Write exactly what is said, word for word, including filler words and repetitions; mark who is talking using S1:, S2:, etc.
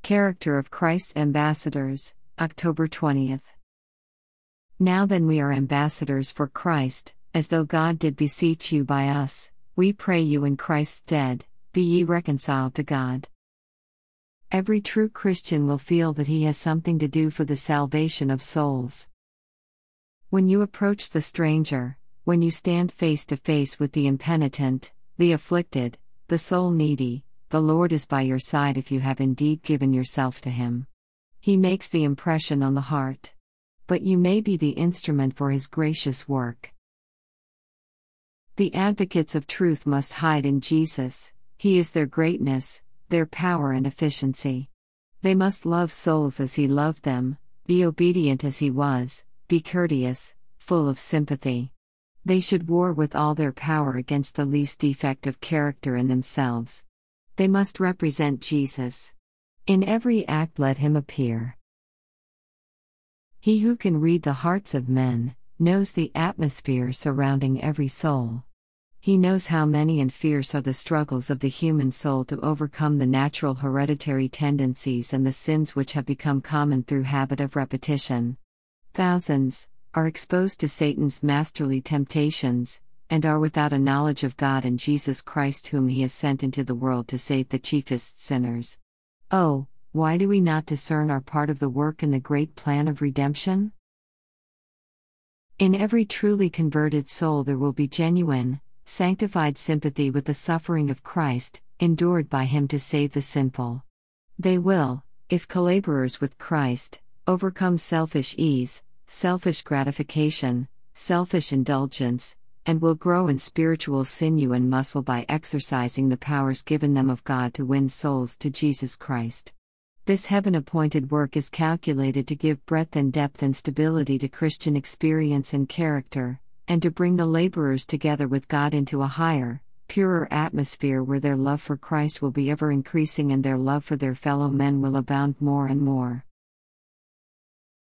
S1: Character of Christ's Ambassadors, October twentieth. Now then we are ambassadors for Christ, as though God did beseech you by us, we pray you in Christ's stead, be ye reconciled to God. Every true Christian will feel that he has something to do for the salvation of souls. When you approach the stranger, when you stand face to face with the impenitent, the afflicted, the soul needy, the Lord is by your side if you have indeed given yourself to Him. He makes the impression on the heart. But you may be the instrument for His gracious work. The advocates of truth must hide in Jesus. He is their greatness, their power and efficiency. They must love souls as He loved them, be obedient as He was, be courteous, full of sympathy. They should war with all their power against the least defect of character in themselves. They must represent Jesus. In every act let Him appear. He who can read the hearts of men, knows the atmosphere surrounding every soul. He knows how many and fierce are the struggles of the human soul to overcome the natural hereditary tendencies and the sins which have become common through habit of repetition. Thousands are exposed to Satan's masterly temptations, and are without a knowledge of God and Jesus Christ whom He has sent into the world to save the chiefest sinners. Oh, why do we not discern our part of the work in the great plan of redemption? In every truly converted soul there will be genuine, sanctified sympathy with the suffering of Christ, endured by Him to save the sinful. They will, if collaborers with Christ, overcome selfish ease, selfish gratification, selfish indulgence, and will grow in spiritual sinew and muscle by exercising the powers given them of God to win souls to Jesus Christ. This heaven-appointed work is calculated to give breadth and depth and stability to Christian experience and character, and to bring the laborers together with God into a higher, purer atmosphere where their love for Christ will be ever increasing and their love for their fellow men will abound more and more.